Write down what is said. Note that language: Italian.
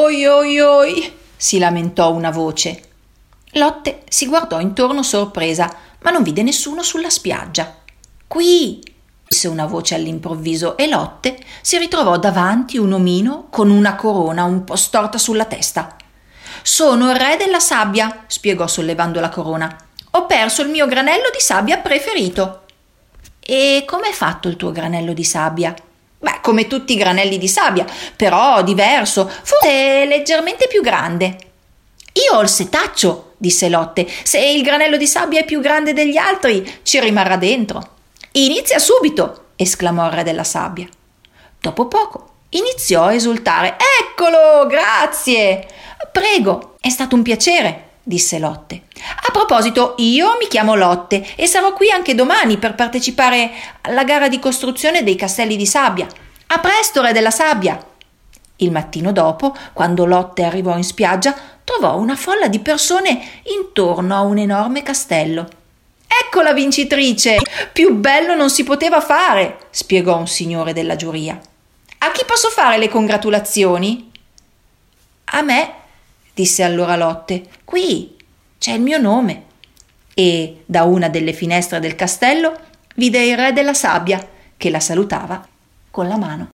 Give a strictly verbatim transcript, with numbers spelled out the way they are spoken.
oi, oi, oi, si lamentò una voce. Lotte si guardò intorno sorpresa, ma non vide nessuno sulla spiaggia. Qui, disse una voce all'improvviso, e Lotte si ritrovò davanti un omino con una corona un po' storta sulla testa. Sono il re della sabbia, spiegò sollevando la corona. Ho perso il mio granello di sabbia preferito. E com'è fatto il tuo granello di sabbia? Beh, come tutti i granelli di sabbia, però diverso, forse leggermente più grande. Io ho il setaccio, disse Lotte. Se il granello di sabbia è più grande degli altri, ci rimarrà dentro. Inizia subito, esclamò il re della sabbia. Dopo poco iniziò a esultare. Eccolo, grazie. Prego, è stato un piacere, disse Lotte. A proposito, io mi chiamo Lotte e sarò qui anche domani per partecipare alla gara di costruzione dei castelli di sabbia. A presto, re della sabbia. Il mattino dopo, quando Lotte arrivò in spiaggia, trovò una folla di persone intorno a un enorme castello. Ecco la vincitrice! Più bello non si poteva fare, spiegò un signore della giuria. A chi posso fare le congratulazioni? A me, disse allora Lotte. Qui c'è il mio nome. E da una delle finestre del castello vide il re della sabbia che la salutava con la mano.